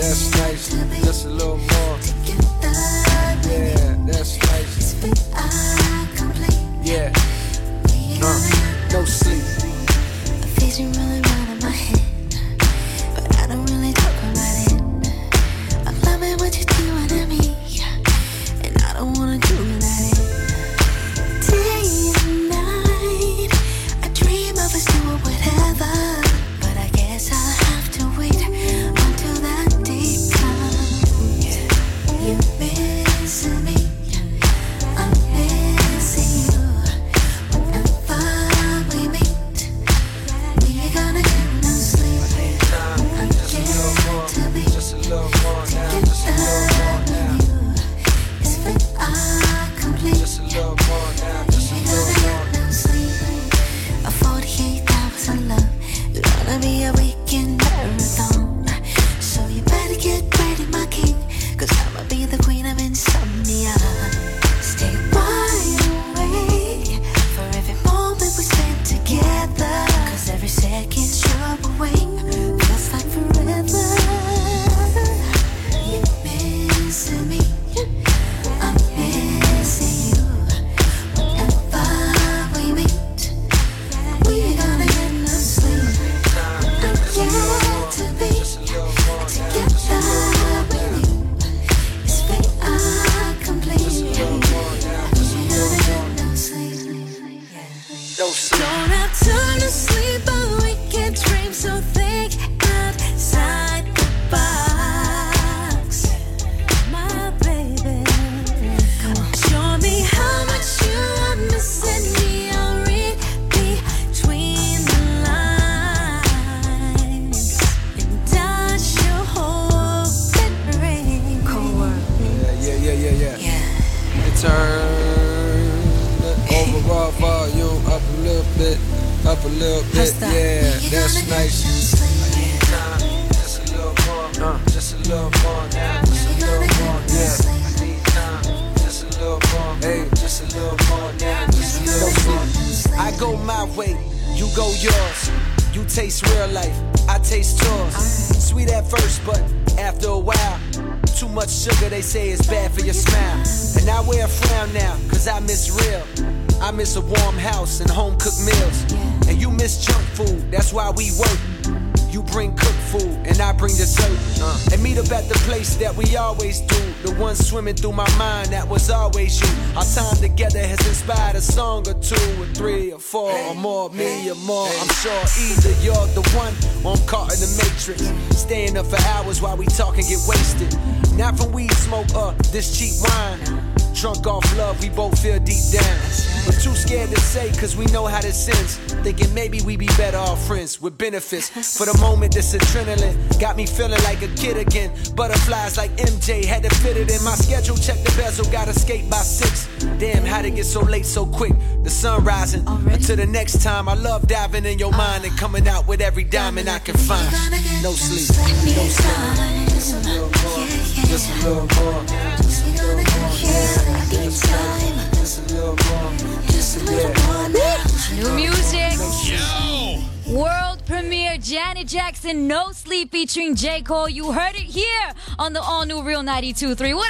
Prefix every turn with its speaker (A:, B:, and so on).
A: that's nice. Just a little more. Yeah, that's nice. Yeah. No sleep.
B: The vision really right in my head, but I don't really talk about it. I'm loving what you're doing to me, and I don't wanna do without it. Day and night, I dream of us doing whatever, but I guess I'll have to wait until that day comes. You're missing me, I'm missing you. Whenever we meet, we're gonna get no sleep. I'm yet to be
A: Just a little more now. Just a little more now.
B: it's when I complete.
A: Just a little more now. Just a little more.
B: No sleep. A 48 hours of love. It's gonna be a weekend marathon. So you better get ready, my king, 'cause I'ma be the queen of insomnia. Stay wide awake for every moment we spend together, 'cause every second you're awake feels like forever. You're missing me, I'm missing you. Whenever we meet, we're gonna get no sleep. I'm yet to be together with you. It's when I complete. We're gonna get no sleep.
A: No sleep.
B: Don't have time to sleep, but we can dream so thick outside the box. My baby, come on. Show me how much you are missing me. I'll read between the lines, and I shall hope and rain. Cold world.
A: Yeah. And turn the overall volume up a little bit. Yeah, that's nice. Just a little more. Just a little more now. Just a little more. Yeah. I need time. Just a little more. Hey, just a little more now. Just a little more. I go my way, you go yours. You taste real life, I taste yours. Sweet at first, but after a while, too much sugar, they say it's bad for your smile. And I wear a frown now, 'cause I miss real. I miss a warm house and home-cooked meals. And you miss junk food, that's why we work. You bring cooked food, and I bring dessert. And meet up at the place that we always do. The one swimming through my mind, that was always you. Our time together has inspired a song or two, or three, or four, or more, me or more. I'm sure either you're the one, or I'm caught in the matrix. Staying up for hours while we talk and get wasted. Not from weed smoke or this cheap wine. Drunk off love, we both feel deep down. But too scared to say, 'cause we know how this ends. Thinking maybe we be better off friends with benefits. For the moment, this adrenaline got me feeling like a kid again. Butterflies like MJ, had to fit it in my schedule. Check the bezel, gotta skate by 6. Damn, how'd it get so late so quick? The sun rising. Until the next time, I love diving in your mind and coming out with every diamond I can find. No sleep, no sleep. Just a little more, just a little more. Just a little more, yeah. Just a little more, just a little more now.
C: New music.
D: Yo!
C: World premiere Janet Jackson, No Sleep featuring J. Cole. You heard it here on the all-new Real 92.3.